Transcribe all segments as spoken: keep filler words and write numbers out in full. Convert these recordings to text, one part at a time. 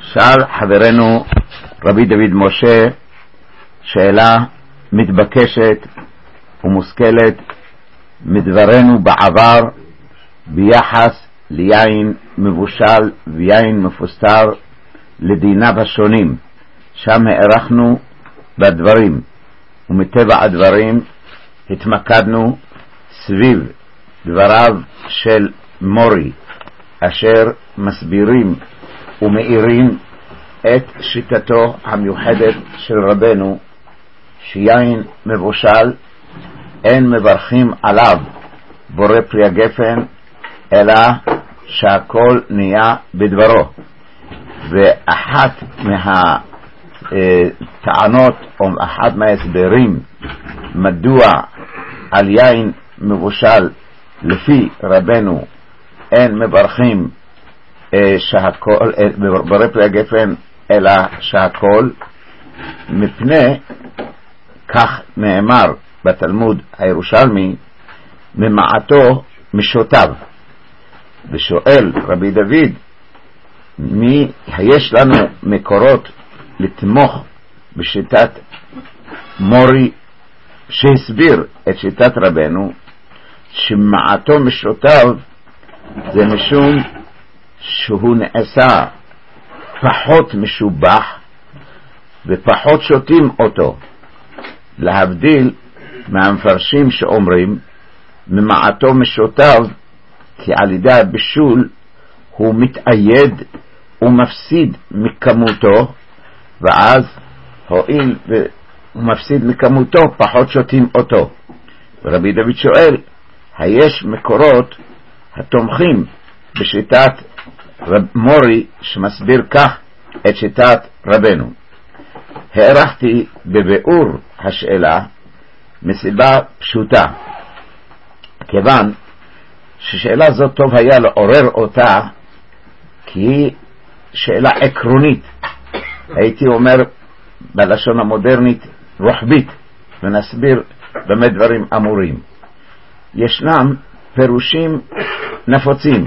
שאל חברנו רבי דוד משה שאלה מתבקשת ומושכלת מדברנו בעבר ביחס ליין מבושל ויין מפוסטר לדיניו השונים. שם הערכנו בדברים, ומטבע הדברים התמקדנו סביב דבריו של מורי אשר מסבירים ומאירים את שיטתו המיוחדת של רבנו, שיין מבושל אין מברכים עליו בורא פרי הגפן, אלא שהכל נהיה בדברו. ואחת מהטענות או אחת מההסברים מדוע על יין מבושל לפי רבנו אין מברכים שהכל בורא פרי הגפן אלא שהכל, מפני כך נאמר בתלמוד הירושלמי ממעטו משותיו. ושואל רבי דוד, מי יש לנו מקורות לתמוך בשיטת מורי שהסביר את שיטת רבנו שמעטו משותיו? זה משום שהוא נעשה פחות משובח ופחות שותים אותו, להבדיל מהמפרשים שאומרים ממעטו משותיו, כי על ידי הבישול הוא מתאייד ומפסיד מכמותו, ואז הואיל והוא מפסיד מכמותו פחות שותים אותו. ורבי דוד שואל, היש מקורות התומכים בשיטת רב מורי שמסביר כך את שיטת רבנו? הערכתי בביאור השאלה מסיבה פשוטה, כיוון ששאלה זאת טוב היה לעורר אותה, כי היא שאלה עקרונית, הייתי אומר בלשון המודרנית רוחבית, ונסביר במה דברים אמורים. ישנם פירושים נפוצים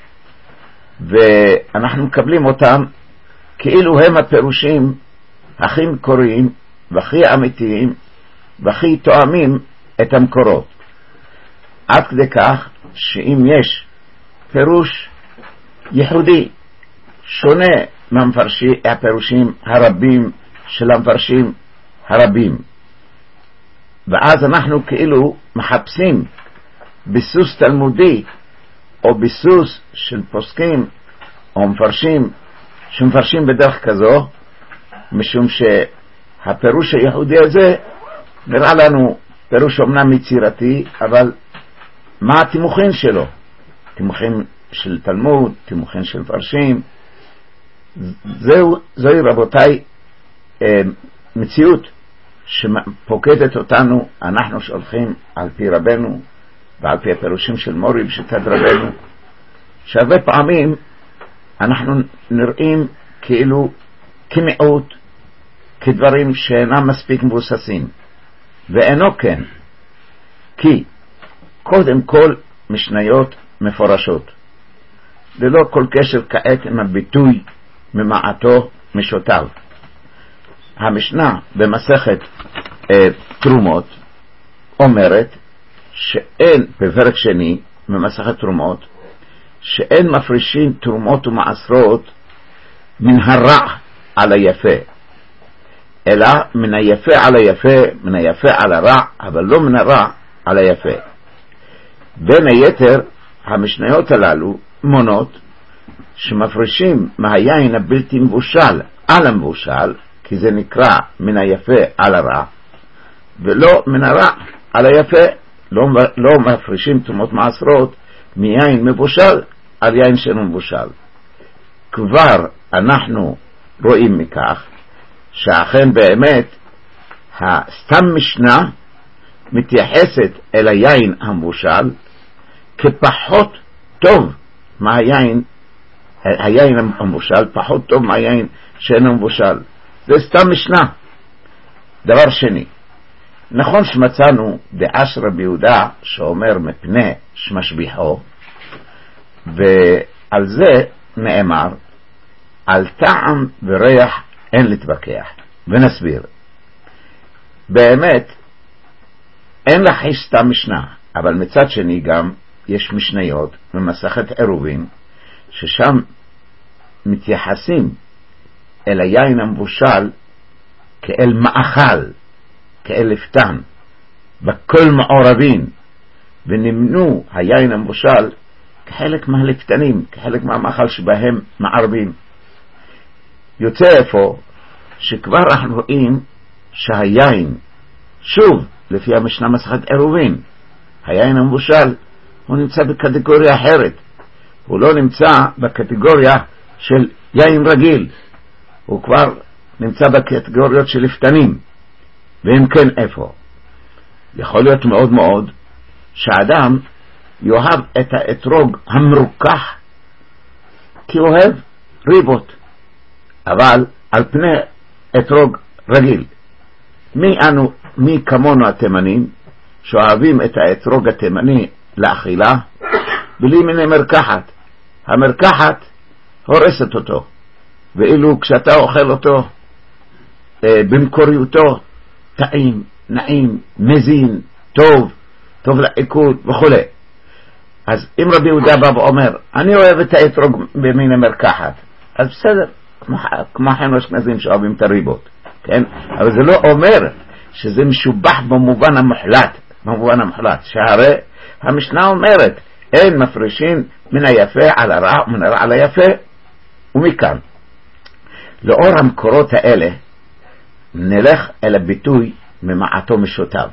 ואנחנו מקבלים אותם כאילו הם הפירושים הכי מקוריים והכי אמיתיים והכי תואמים את המקורות, עד כדי כך שאם יש פירוש ייחודי שונה מהפירושים הרבים של המפרשים הרבים, ואז אנחנו כאילו מחפשים ביסוס תלמודי או ביסוס של פוסקים או מפרשים שמפרשים בדרך כזו, משום שהפירוש הייחודי הזה נראה לנו פירוש אומנם יצירתי, אבל מה התימוכין שלו? תימוכין של תלמוד, תימוכין של מפרשים. זהו, זוהי רבותיי מציאות שפוקדת אותנו. אנחנו שהולכים על פי רבנו ועל פי הפירושים של מורי בשיטת רבנו, שהרבה פעמים אנחנו נראים כאילו כמיעוט, כדברים שאינם מספיק מבוססים, ואינו כן, כי קודם כל משניות מפורשות, ללא כל קשר כעת עם הביטוי ממעטו משותיו. המשנה במסכת אה, תרומות אומרת שאין, בפרק שני במסכת תרומות, שאין מפרישים תרומות ומעשרות מן הרע על היפה, אלא מן היפה על היפה, מן היפה על הרע, אבל לא מן הרע על היפה. בין היתר המשניות הללו מונות שמפרישים מהיין הבלתי מבושל על המבושל, כי זה נקרא מן היפה על הרע, ולא מן הרע על היפה. לא, לא מפרישים תרומות מעשרות מיין מבושל על יין שאינו מבושל. כבר אנחנו רואים מכך שאכן באמת הסתם משנה מתייחסת אל היין המבושל כפחות טוב מהיין, היין המבושל פחות טוב מהיין שאינו מבושל. זה סתם משנה. דבר שני, נכון שמצאנו דעה של רבי יהודה שאומר מפני שמשביחו, ועל זה נאמר על טעם וריח אין להתווכח, ונסביר. באמת אין להכחיש סתם משנה, אבל מצד שני גם יש משניות במסכת עירובין ששם מתייחסים אל היין המבושל כאל מאכל, כאל לפתן, בכל מעורבים, ונמנו היין המבושל כחלק מהלפתנים, כחלק מהמאכל שבהם מערבים. יוצא איפה שכבר אנחנו רואים שהיין, שוב לפי המשנה מסכת עירובין, היין המבושל הוא נמצא בקטגוריה אחרת, הוא לא נמצא בקטגוריה של יין רגיל, הוא כבר נמצא בקטגוריות של לפתנים. ואם כן איפה? יכול להיות מאוד מאוד שהאדם יאהב את האתרוג המרוכך כי אוהב ריבות, אבל על פני אתרוג רגיל. מי אנו, מי כמונו התימנים שאוהבים את האתרוג התימני לאכילה בלי מיני מרקחת. המרקחת הורסת אותו, ואילו כשאתה אוכל אותו אה, במקוריותו טעים, נעים, מזין, טוב, טוב לעיכול וכו'. אז אם רבי יהודה בא ואומר אני אוהב את האתרוג במיני מרקחת, אז בסדר, כמו חיינו אשכנזים שאוהבים את הריבות, כן? אבל זה לא אומר שזה משובח במובן המוחלט, במובן המוחלט, שהרי המשנה אומרת אין מפרישים מן היפה על הרע ומן הרע על היפה. ומכאן לאור המקורות האלה נלך אל הביטוי ממעטו משותיו.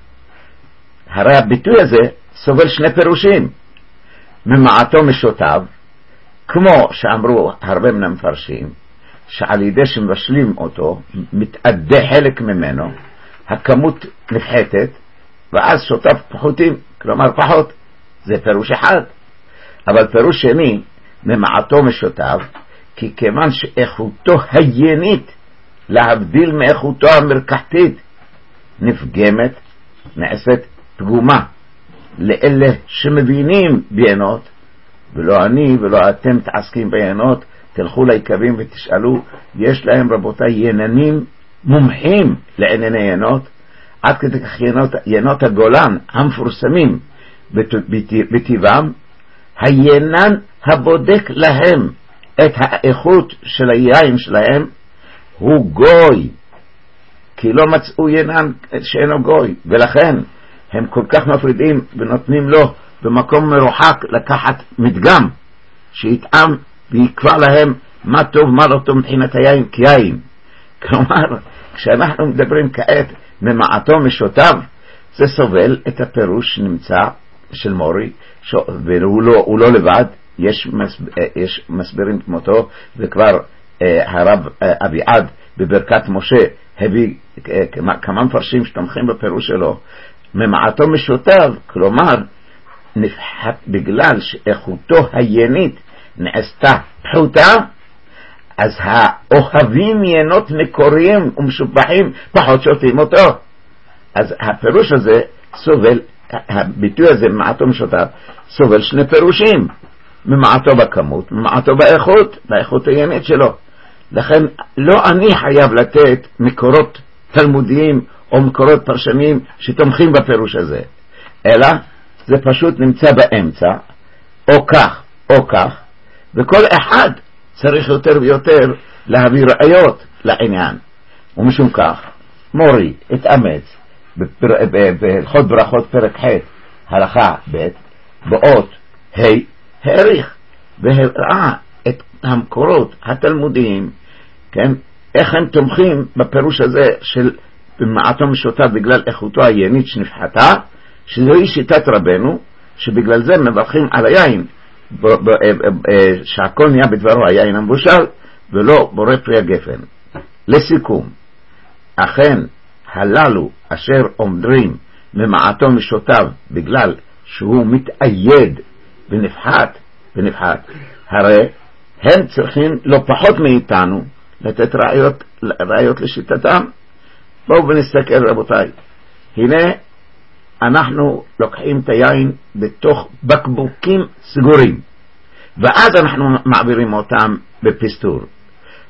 הרי הביטוי הזה סובל שני פירושים. ממעטו משותיו, כמו שאמרו הרבה מן המפרשים, שעל ידי שמבשלים אותו מתאדה חלק ממנו, הכמות נפחתת ואז שותיו פחותים, כלומר פחות. זה פירוש אחד. אבל פירוש שני, ממעטו משותיו, כי כיוון שאיכותו היינית להבדיל מאיכותו המרקחתית נפגמת, נעשית פגומה לאלה שמבינים ביינות, ולא אני ולא אתם תעסקים ביינות. תלכו ליקבים ותשאלו, יש להם רבותיי יננים מומחים לענייני יינות, עד כדי כך יינות, יינות הגולן המפורסמים בטבעם, היינן הבודק להם את האיכות של היין שלהם הוא גוי, כי לא מצאו ינן שאינו גוי, ולכן הם כל כך מפרידים ונותנים לו במקום מרוחק לקחת מדגם שיתאם ויקבע להם מה טוב מה לא טוב מבחינת היין כיין. כלומר, כשאנחנו מדברים כעת ממעטו משותיו, זה סובל את הפירוש שנמצא של מורי, ש... והוא לא, הוא לא לבד, יש, מס... יש מסבירים כמותו, וכבר אה, הרב אה, אביעד בברכת משה הביא אה, כמה, כמה מפרשים שתומכים בפירוש שלו. ממעטו משותיו, כלומר נפחת בגלל שאיכותו היינית נעשתה פחותה, אז האוהבים יינות מקוריים ומשובחים פחות שותים אותו. אז הפירוש הזה סובל, הביטוי הזה ממעטו משותיו סובל שני פירושים, ממעטו בכמות, ממעטו באיכות, באיכות היינית שלו. לכן לא אני חייב לתת מקורות תלמודיים או מקורות פרשניים שתומכים בפירוש הזה, אלא זה פשוט נמצא באמצע, או כך או כך, וכל אחד צריך יותר ויותר להביא ראיות לעניין. ומשום כך מורי התאמץ בהלכות ברכות פרק ח' הלכה ב' באות ה' העריך והראה את המקורות התלמודיים, כן, איך הם תומכים בפירוש הזה של במעטו משותיו בגלל איכותו היינית שנפחתה, שזוהי שיטת רבנו, שבגלל זה מברכים על היין שהכל נהיה בדברו היין המבושל ולא בורא פרי הגפן. לסיכום, אכן הללו אשר אומרים ממעטו משותיו בגלל שהוא מתאייד ונפחת ונפחת, הרי הם צריכים לא פחות מאיתנו לתת ראיות, ראיות לשיטתם. בואו ונסתכל רבותיי, הנה אנחנו לוקחים את היין בתוך בקבוקים סגורים, ואז אנחנו מעבירים אותם בפסטור.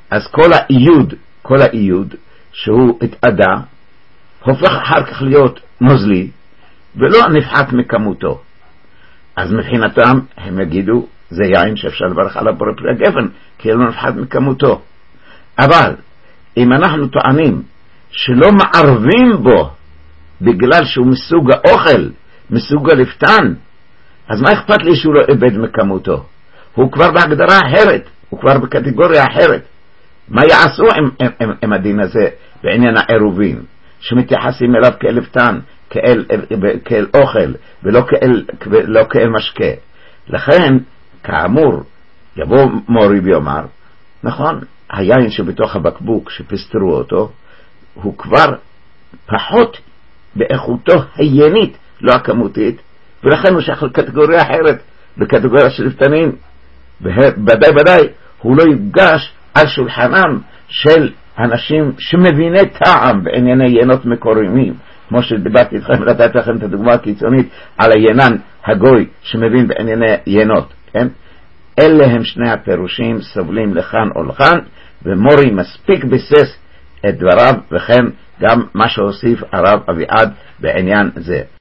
אז כל האיוד, כל האיוד שהוא התאדה, הופך אחר כך להיות נוזלי, ולא נפחת מכמותו. אז מבחינתם הם יגידו, זה יין שאפשר לברך עליו בורא פרי הגפן, כי לא נפחת מכמותו. אבל אם אנחנו טוענים שלא מערבים בו בגלל שהוא מסוג האוכל, מסוג הלפתן, אז מה אכפת לי שהוא לא איבד מכמותו? הוא כבר בהגדרה אחרת, הוא כבר בקטגוריה אחרת. מה יעשו עם, עם, עם, עם הדין הזה בעניין העירובין, שמתייחסים אליו כאל לפתן, כאל, כאל אוכל, ולא כאל, לא כאל משקה? לכן, כאמור, יבוא מורי ויאמר, נכון, היין שבתוך הבקבוק שפסטרו אותו, הוא כבר פחות באיכותו היינית, לא הכמותית, ולכן הוא שייך לקטגוריה אחרת, בקטגוריה של לפתנים. ובדי בדי הוא לא יוגש על שולחנם של אנשים שמביני טעם בענייני יינות מקוריים, כמו שדיברתי איתכם, לתת לכם את הדוגמה הקיצונית על היינן הגוי שמבין בענייני יינות, כן? אלה הם שני הפירושים, סובלים לכאן או לכאן, ומורי מספיק ביסס את דבריו, וכן גם מה שהוסיף הרב אביעד בעניין זה.